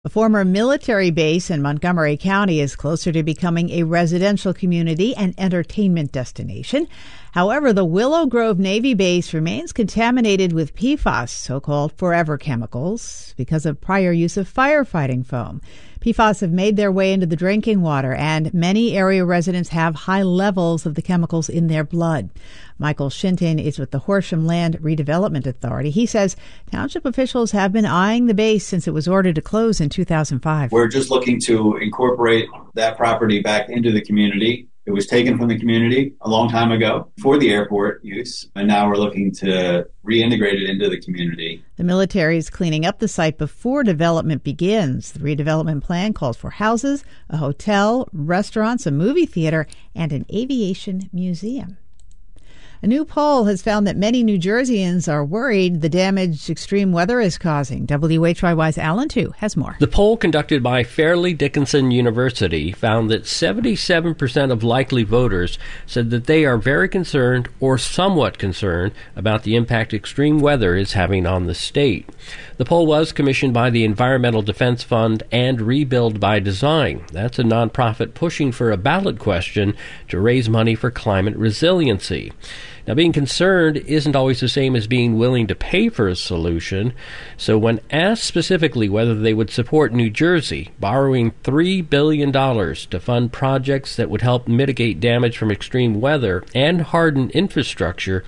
A former military base in Montgomery County is closer to becoming a residential community and entertainment destination. However, the Willow Grove Navy base remains contaminated with PFAS, so-called forever chemicals, because of prior use of firefighting foam. PFAS have made their way into the drinking water, and many area residents have high levels of the chemicals in their blood. Michael Shinton is with the Horsham Land Redevelopment Authority. He says township officials have been eyeing the base since it was ordered to close in 2005. We're just looking to incorporate that property back into the community. It was taken from the community a long time ago for the airport use, and now we're looking to reintegrate it into the community. The military is cleaning up the site before development begins. The redevelopment plan calls for houses, a hotel, restaurants, a movie theater, and an aviation museum. A new poll has found that many New Jerseyans are worried the damage extreme weather is causing. WHYY's Alan Tu has more. The poll conducted by Fairleigh Dickinson University found that 77% of likely voters said that they are very concerned or somewhat concerned about the impact extreme weather is having on the state. The poll was commissioned by the Environmental Defense Fund and Rebuild by Design. That's a nonprofit pushing for a ballot question to raise money for climate resiliency. Now, being concerned isn't always the same as being willing to pay for a solution. So when asked specifically whether they would support New Jersey borrowing $3 billion to fund projects that would help mitigate damage from extreme weather and harden infrastructure,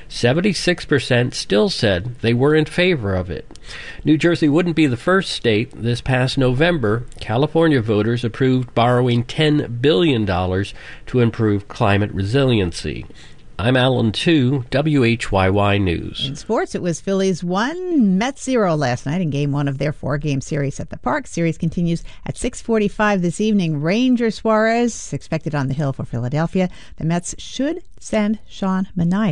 76% still said they were in favor of it. New Jersey wouldn't be the first state. This past November, California voters approved borrowing $10 billion to improve climate resiliency. I'm Alan Tu, WHYY News. In sports, it was Phillies 1, Mets 0 last night in Game 1 of their 4-game series at the Park. Series continues at 6:45 this evening. Ranger Suarez expected on the hill for Philadelphia. The Mets should send Sean Manaea